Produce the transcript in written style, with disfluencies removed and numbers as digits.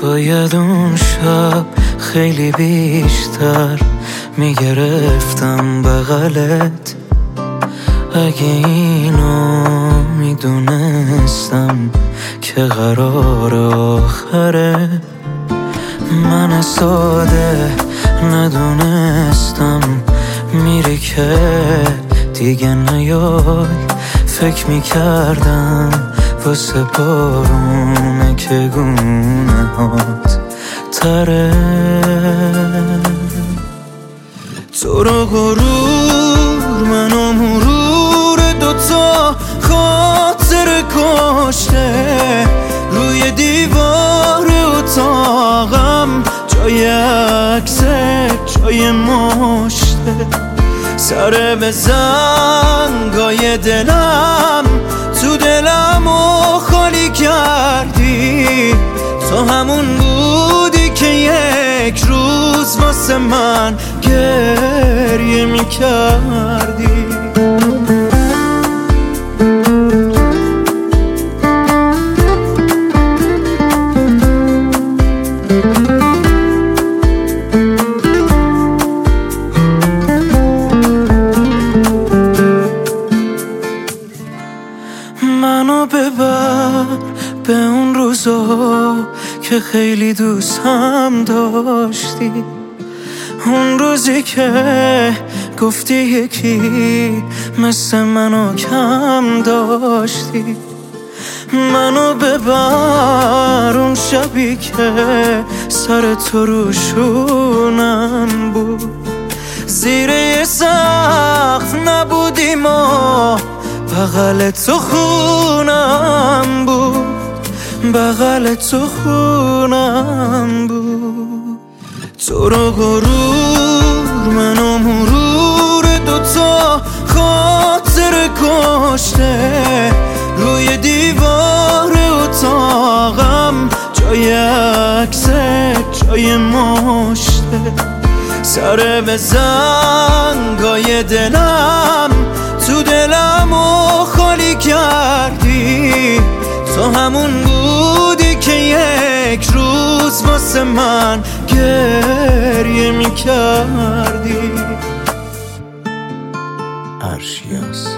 باید اون شب خیلی بیشتر میگرفتم بغلت. اگه اینو میدونستم که قرار آخره، من ساده ندونستم میری که دیگه نیای. فکر میکردم واسه بارونه که گونه هات تره. تو رو غرور منو مرور دوتا خاطر کشته. روی دیوار اتاقم جای عکسه جای مشته. سر به زنگای دلم تو دلمو خالی کردی. تو همون بودی که یک روز واسه من گریه میکردی. منو ببر به اون روزا که خیلی دوستم داشتی. اون روزی که گفتی یکی مثل منو کم داشتی. منو ببر اون شبی که سر تو روشونم بود. زیر یه سقف نبودیم و بغل تو خونم بود. بغل تو خونم بود. تو رو غرور منو مرور دوتا خاطر کشته. روی دیوار اتاقم جای عکسه جای مشته. سر به زنگای دلم تو دلمو خالی کردی. تو همون بودی که یک روز واسه من گریه میکردی. ارشیاس